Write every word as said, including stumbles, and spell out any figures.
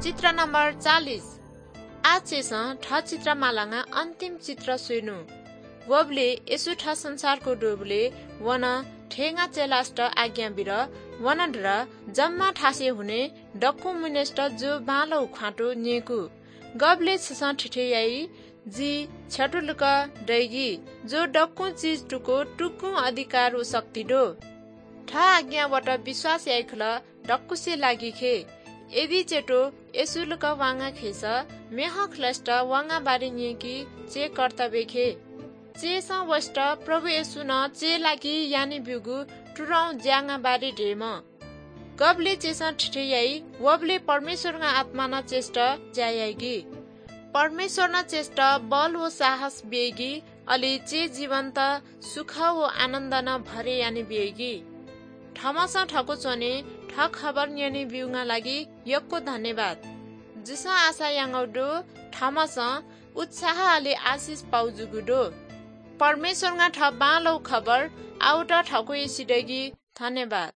चित्र नंबर चालीस। आज चेस ठ चित्र मालांगा अंतिम चित्र सुनु। वबले यसु ठ संसारको डोबले वन ठेंगा चेलास्ट आज्ञा बिर वन ढर जम्मा ठासे हुने डक्कु मुनेस्ट जो बालो खाटो नेकु गबले छस ठिठेयाई जी छटुलक दैगी जो डक्कु चीज टुको टुक्कु अधिकार उ शक्ति दो ठ आज्ञाबाट विश्वास याइखल डक्कुसे लागि खे यदि चेटो यसुलक वांगा खेस मेह खलस्ट वांगा बारी निकी चे कर्तव्य खे चे स वस्ट प्रभु यसु न चे लागि यानी बिगु टुराउ ज्याङा बारी ढेम गबले चेस ठिठेयाई वबले परमेश्वरका आत्मा न चेष्ट ज्यायागी परमेश्वर न चेष्ट बल व साहस बेगी अलि चे जीवन्त सुख व आनन्द न भरे यानी बेगी ठमस ठको चोने ठ खबर न्यानी बिउगा लागि यक्को धन्यवाद जिसा आशा याङौडो ठमस उत्साह अलि आशिष पाउजुगुडो परमेश्वरका ठ बालो खबर आउट ठको एसिडगी धन्यवाद।